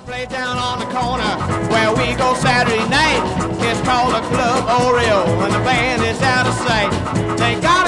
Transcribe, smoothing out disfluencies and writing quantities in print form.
Play down on the corner where we go Saturday night. It's called the Club Oriole, and the band is out of sight. They got